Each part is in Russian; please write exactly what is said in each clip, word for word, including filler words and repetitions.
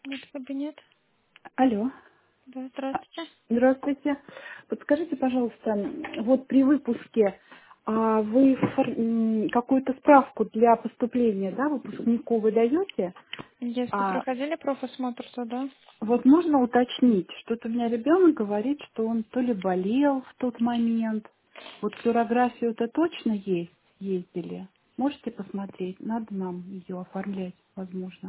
Это кабинет. Алло. Да, А, здравствуйте. Здравствуйте. Подскажите, пожалуйста, вот при выпуске а, вы фор- м, какую-то справку для поступления, да, выпускнику вы даете? Если А проходили профосмотр, то да. вот можно уточнить, что-то у меня ребенок говорит, что он то ли болел в тот момент. Вот флюорографию это точно есть, ездили. Можете посмотреть? Надо нам ее оформлять, возможно.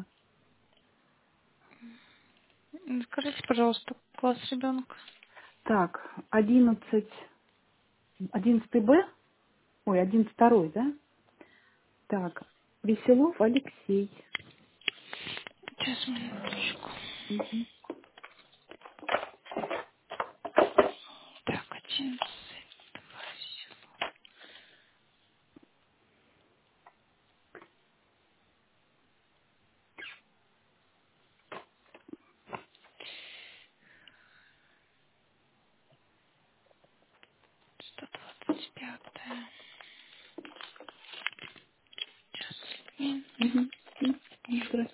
М, Скажите, пожалуйста, класс ребенка. Так, одиннадцать, одиннадцатый Б, ой, одиннадцать второй, да? Так, Веселов Алексей. Сейчас, минуточку. Мгм. Так, одиннадцать. сто двадцать пятое. Сейчас, мин. Мгм. М, Здравствуйте.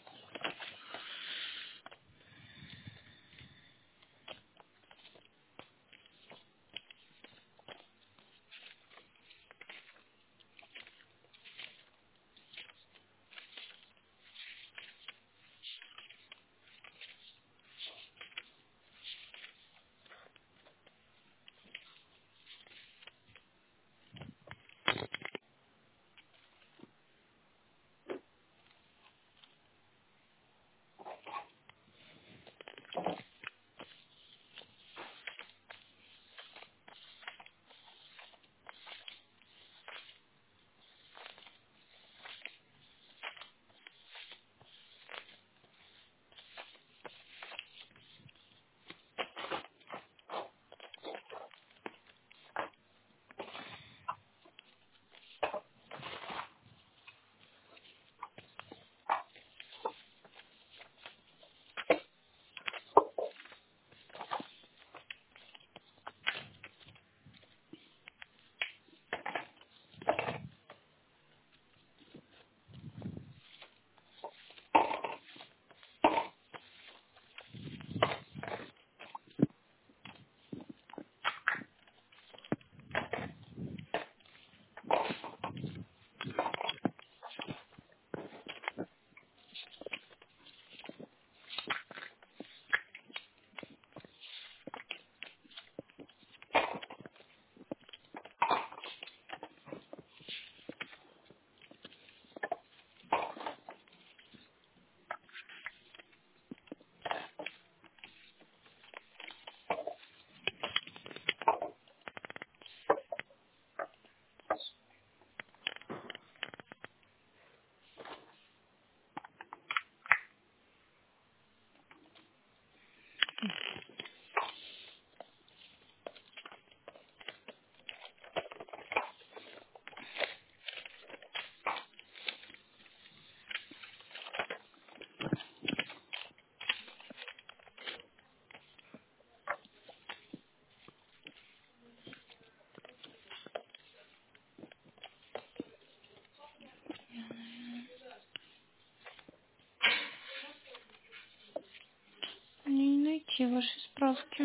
Не найти ваши справки.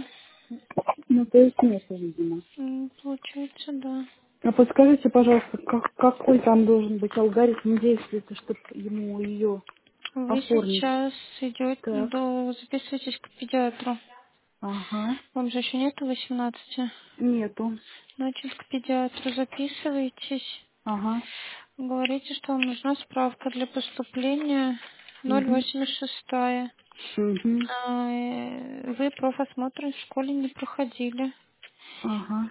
Ну, то есть нет, видимо. М, Получается, да. А подскажите, пожалуйста, как, какой там должен быть алгоритм действия, чтобы ему ее Вы оформить? сейчас идете Так, до... записываетесь к педиатру. ага, Вам же еще нету восемнадцати. нету, Значит, к педиатру записываетесь. ага, Говорите, что вам нужна справка для поступления ноль угу, восемьдесят шесть. угу, А, э, Вы профосмотр в школе не проходили. ага,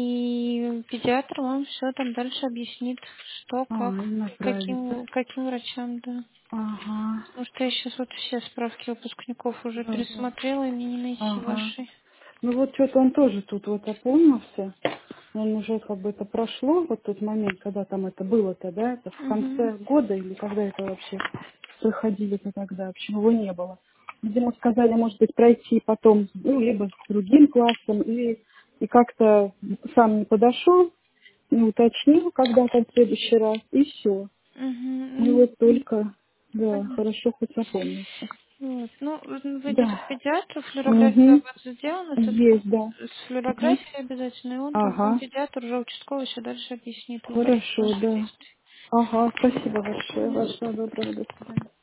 И педиатр вам все там дальше объяснит, что, а, как, и направить, да? каким, каким врачам, да. Ага, Потому что я сейчас вот все справки выпускников уже да, да, пересмотрела, и мне не найти ага. вашей. Ну вот что-то он тоже тут вот опомнился. Он уже как бы это прошло, вот тот момент, когда там это было-то, да, это в Угу. конце года или когда это вообще проходили-то тогда, почему его не было. Видимо, сказали, может быть, пройти потом, ну, либо с другим классом, или и как-то сам не подошел, не уточнил, когда там в следующий раз, и все. И Угу. вот только, да, хорошо хоть запомнился. Вот. Ну, выйдет Да. к педиатру, флюорография у Угу. вас сделана, тут Есть, да. с Угу. флюорографией обязательно, и он там, вам Ага. педиатр уже участковый еще дальше объяснит алгоритм Хорошо, наших да. действий. Ага, спасибо большое. Мгм. Вашего доброго. До свидания.